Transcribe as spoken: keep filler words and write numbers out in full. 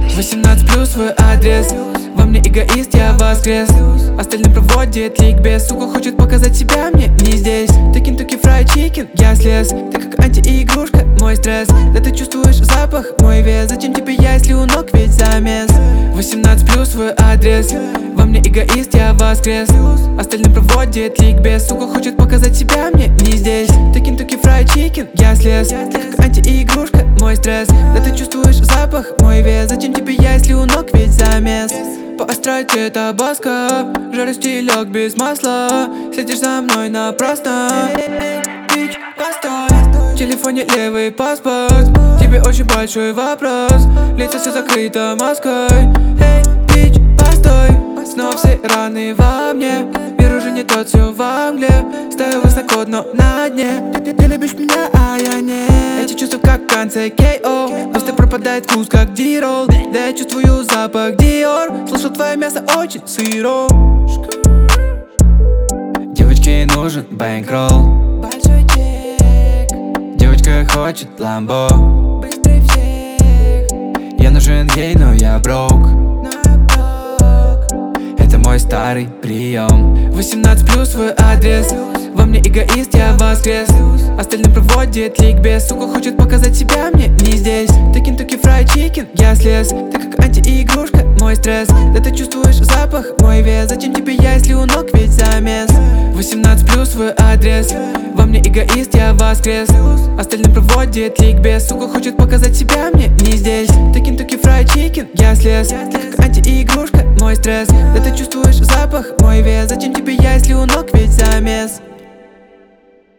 Восемнадцать плюс свой адрес. Во мне эгоист, я воскрес. Остальным проводит ликбез. Сука хочет показать себя, мне не здесь. Ты Кентукки Фрайд Чикен, я слез. Ты как антиигрушка, мой стресс. Да ты чувствуешь запах, мой вес. Зачем тебе я, если у ног ведь замес? Восемнадцать плюс свой адрес. Во мне эгоист, я воскрес. Остальным проводит ликбез. Сука хочет показать себя, мне не здесь. Ты Кентукки Фрайд Чикен, я слез. Ты как антиигрушка, мой стресс. Да ты чувствуешь запах, мой вес. Зачем тебе я, если у ног ведь замес? По астральте табаско, жарю стилек без масла. Сидишь за мной напрасно. Бич, постой. В телефоне левый паспорт. Тебе очень большой вопрос. Лицо все закрыто маской. Эй, бич, постой. Снова все раны во мне. Мир уже не тот, все во мгле. Стою высоко, но на дне. Ты, ты любишь меня, а я нет. Эти чувства как в конце кей о. Просто пропадает вкус, как дирол. Да я чувствую запах Dior. Слышал, твое мясо очень сыро. Девочке нужен бэнкролл. Большой чек. Девочка хочет ламбо. Быстрей всех. Я нужен ей, но я брок. Это мой старый прием. Восемнадцать плюс свой адрес. Во мне эгоист, я воскрес. Остальным проводит ликбез. Сука хочет показать себя, мне не здесь. Ты Кентукки Фрайд Чикен, я слез. Ты как антиигрушка, мой стресс. Да ты чувствуешь запах, мой вес. Зачем тебе я, если у ног ведь замес? Восемнадцать плюс свой адрес. Во мне эгоист, я воскрес. Остальным проводит ликбез. Сука хочет показать себя, мне не здесь. Ты Кентукки Фрайд Чикен, я слез. Ты как антиигрушка, мой стресс. Да ты чувствуешь запах, мой вес. Зачем тебе я, если у ног ведь замес?